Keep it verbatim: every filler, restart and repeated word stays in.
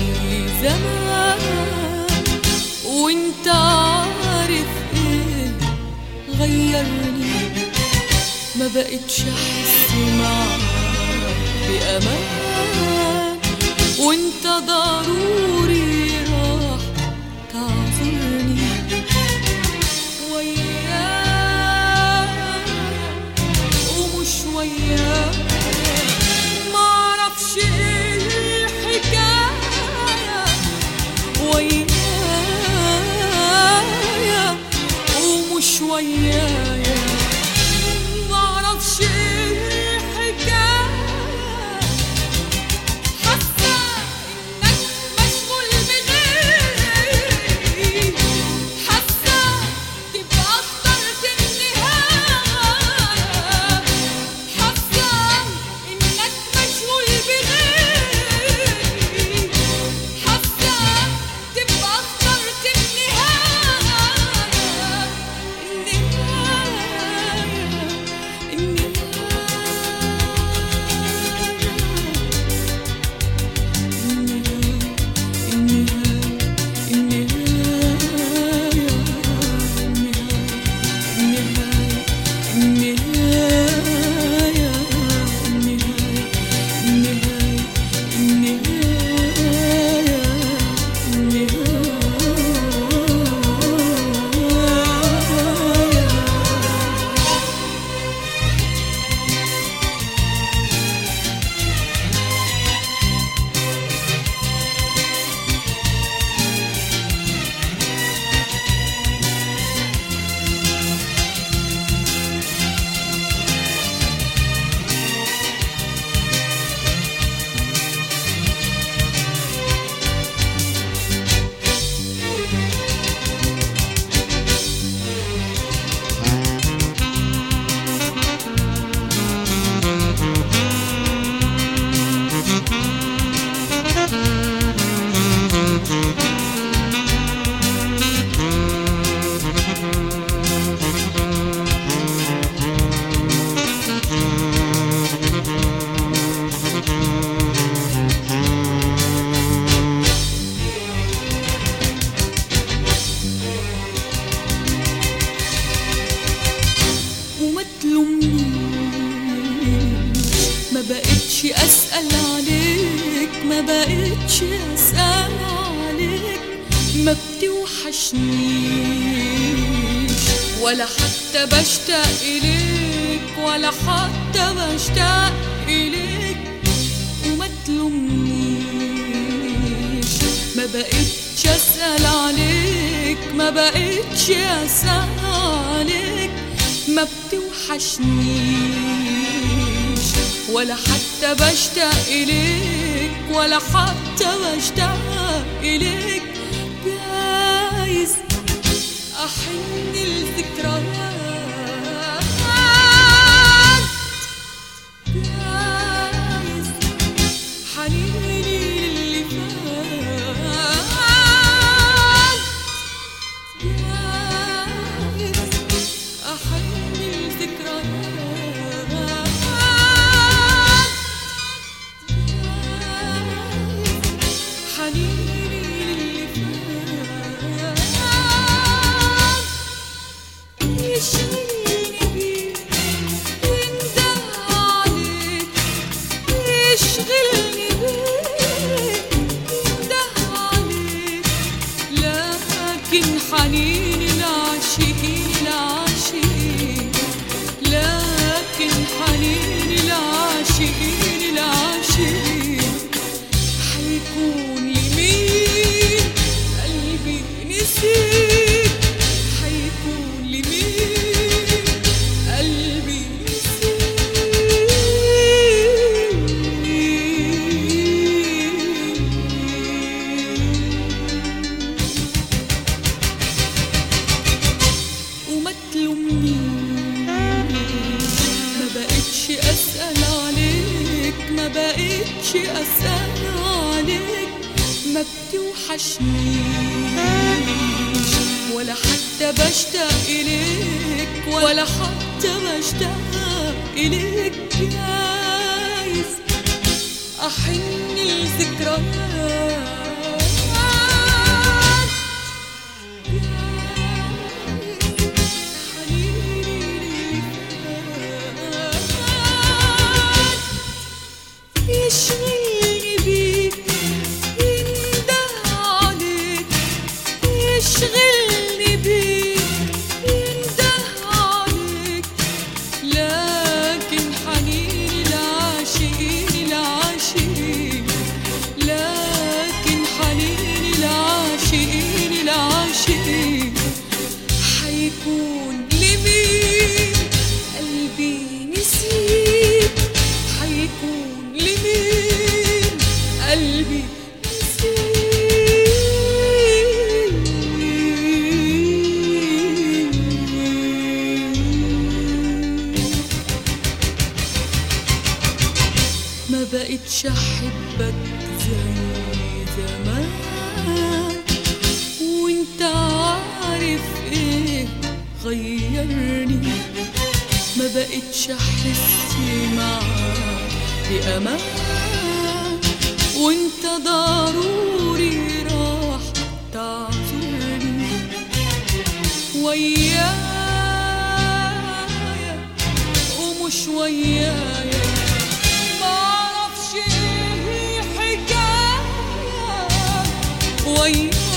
زمان، وانت عارف ايه غيرني، ما بقتش احس معاك بامان، وانت ضروري راح تعذرني وياك ومش وياك. معرفش ايه الحكاية وياك ومش وياك، معرفش ايه الحكاية. حاسة انك مشغول بغيري، حاسة تبقى اخترت النهاية، حاسة انك مشغول بغيري، حاسة تبقى اخترت النهاية. ما بقتش أسأل عليك، ما بقتش أسأل عليك، ما بتوحشنيش ولا حتى بشتاق إليك، ولا حتى بشتاق إليك. وما تلومنيش، ما بقتش أسأل عليك، ما بقتش أسأل عليك، ما بتوحشنيش ولا حتى بشتاق إليك، ولا حتى بشتاق إليك. جايز أحن الذكريات، جايز حنيني للي فات، جايز أحن الذكريات، حنيني للي فات. يشغلني بيك ينده عليك، يشغلني بيك ينده عليك، لكن حنيني العاشقين العاشقين، لكن حنيني العاشقين العاشقين حيكون لمين قلبي نسيك، حيكون لمين قلبي نسيك. وما تلومنيش، ما بقتش أسأل عليك، ما بقتش أسأل عليك، ما بتوحشنيش ولا حتى بشتاق إليك، ولا حتى بشتاق إليك. جايز أحن الذكريات، بقتش احبك زي زمان، وانت عارف ايه غيرني، ما بقتش احس معاك بامان، وانت ضروري راح تعذرني ويايا ومش ويايا، معرفش ايه الحكاية ويايا